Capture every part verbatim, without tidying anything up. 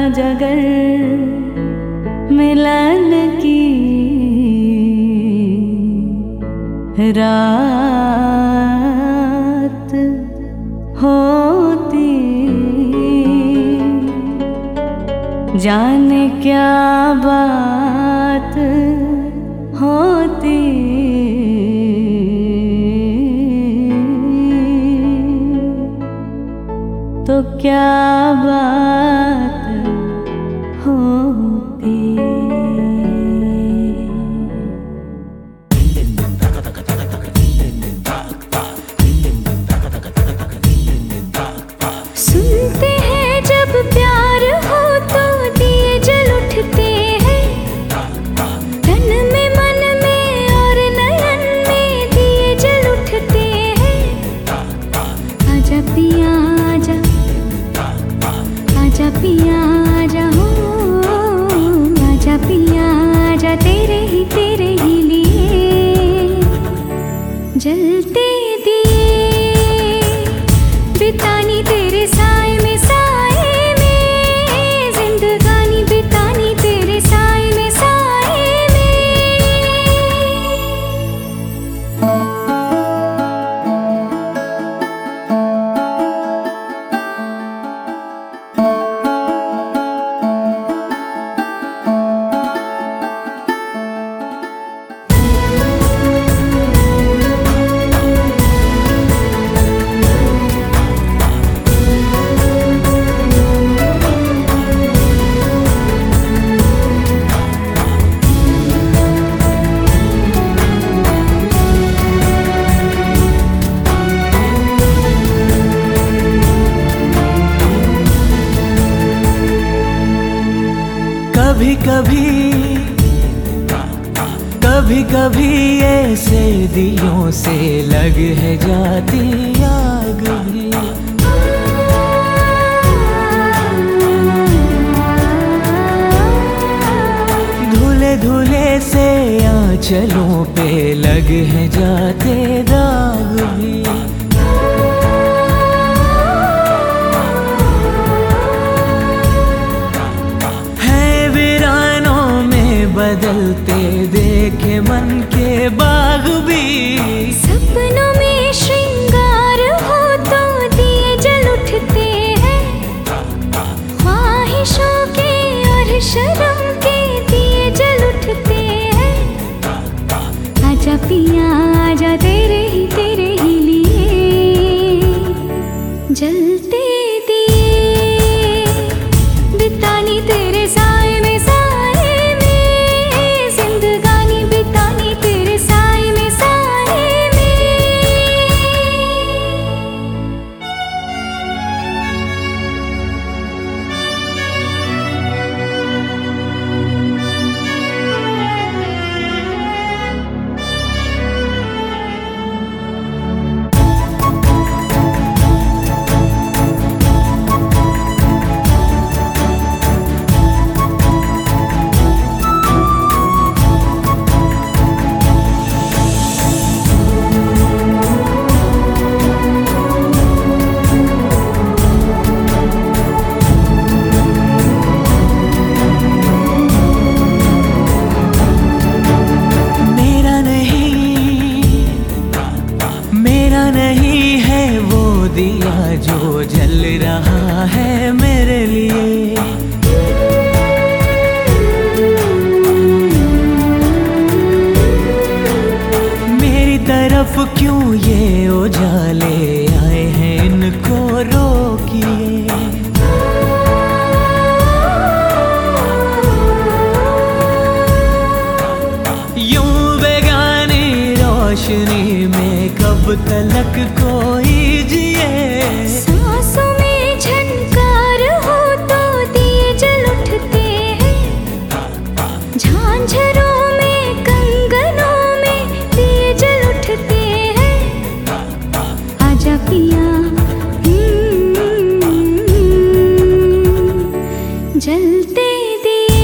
जगर मिलन की रात होती, जाने क्या बात होती। तो क्या बात होती। सुनते हैं जब प्यार हो तो दिए जल उठते हैं, तन में मन में और नयन में दिए जल उठते हैं। आजा पिया आजा, आजा पिया आजा हो, आजा पिया आजा, तेरे ही तेरे ही लिए जलते दिए बितानी तेरे साए में, साए में जिंदगानी बितानी तेरे साए में, साए में। कभी कभी कभी कभी ऐसे दियों से लग है जाती आग भी। धुले धुले से आंचलों पे लग है जाते दाग भी। बदलते देखे मन के बाग भी। सपनों में श्रृंगार हो तो दिए जल उठते हैं, ख्वाहिशों के और शर्म के दिए जल उठते हैं। आजा पिया आजा, तेरे ही तेरे ही लिए जलते दिए बितानी तेरे साए में, दिया जो जल रहा है मेरे लिए। मेरी तरफ क्यों ये उजाले आए हैं, इनको रोकिए। यूं बेगानी रोशनी में कब तलक कोई जिए। सांसों में झनकार हो तो दिए जल उठते हैं, झांझरों में कंगनों में दिए जल उठते हैं। आजा पिया जलते दिए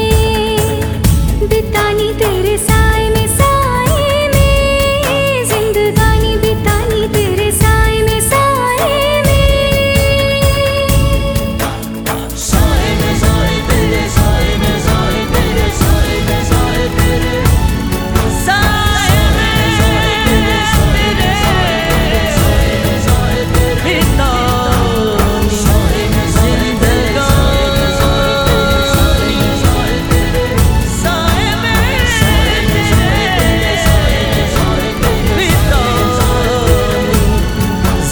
बितानी तेरे साए में, साए में जिंदगानी बितानी तेरे साए में, साए में, साए में, साए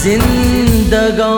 जिंदगानी